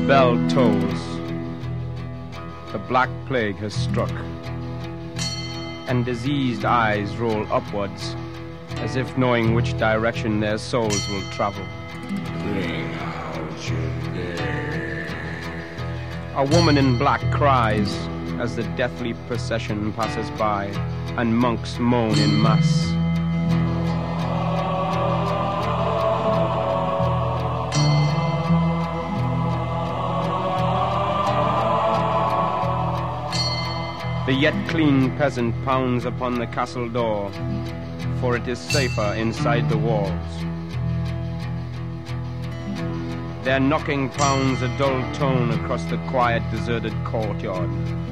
bell tolls. The black plague has struck, and diseased eyes roll upwards, as if knowing which direction their souls will travel. Bring out your dead. A woman in black cries as the deathly procession passes by, and monks moan in mass. The yet clean peasant pounds upon the castle door, for it is safer inside the walls. Their knocking pounds a dull tone across the quiet, deserted courtyard.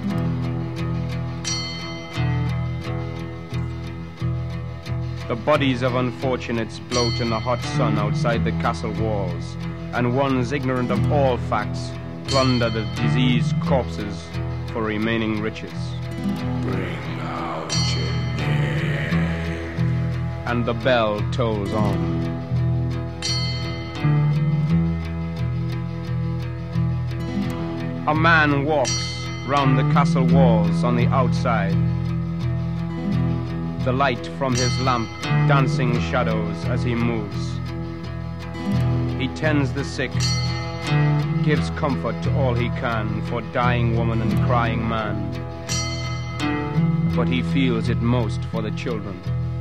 The bodies of unfortunates bloat in the hot sun outside the castle walls, and ones ignorant of all facts plunder the diseased corpses for remaining riches. Bring out your dead. And the bell tolls on. A man walks round the castle walls on the outside, the light from his lamp dancing shadows as he moves. He tends the sick, gives comfort to all he can for dying woman and crying man, but he feels it most for the children.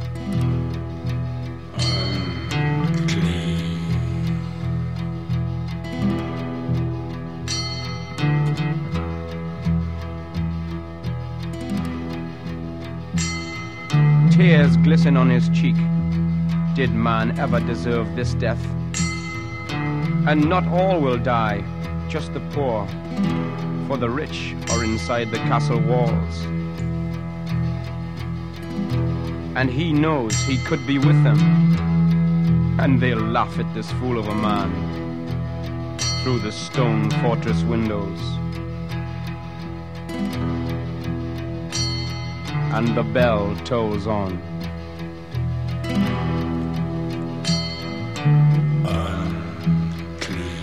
Tears glisten on his cheek. Did man ever deserve this death? And not all will die, just the poor, for the rich are inside the castle walls. And he knows he could be with them, and they'll laugh at this fool of a man through the stone fortress windows. And the bell tolls on. Unclean.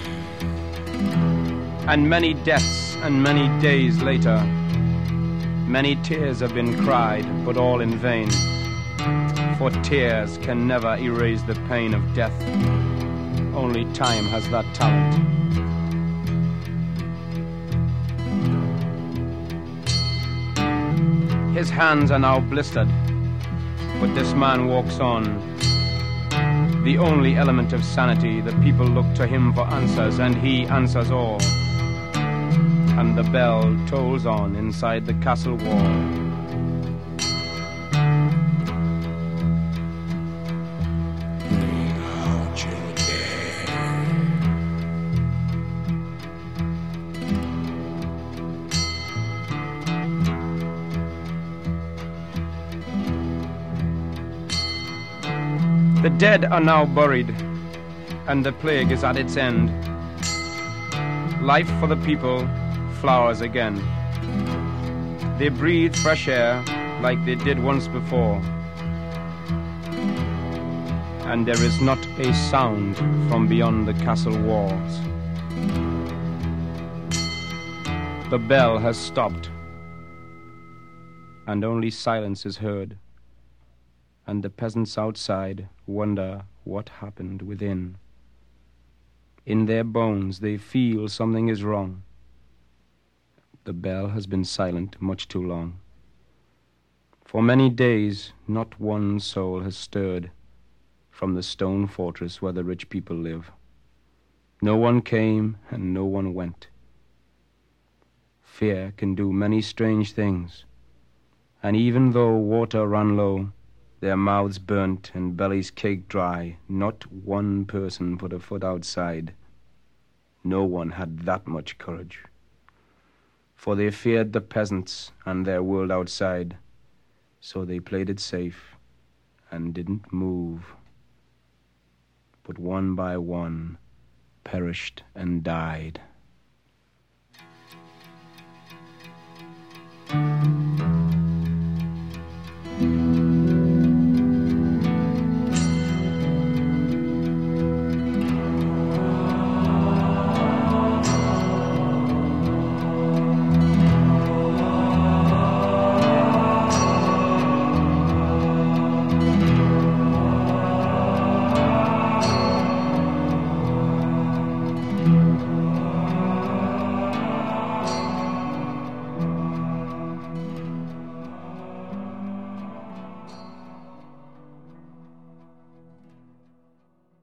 And many deaths and many days later, many tears have been cried, but all in vain. For tears can never erase the pain of death. Only time has that talent. His hands are now blistered, but this man walks on. The only element of sanity, the people look to him for answers, and he answers all. And the bell tolls on inside the castle wall. Bring out your dead. The dead are now buried, and the plague is at its end. Life for the people flowers again. They breathe fresh air like they did once before. And there is not a sound from beyond the castle walls. The bell has stopped, and only silence is heard. And the peasants outside wonder what happened within. In their bones they feel something is wrong. The bell has been silent much too long. For many days not one soul has stirred from the stone fortress where the rich people live. No one came and no one went. Fear can do many strange things, and even though water ran low, their mouths burnt and bellies caked dry, not one person put a foot outside. No one had that much courage. For they feared the peasants and their world outside, so they played it safe and didn't move. But one by one perished and died.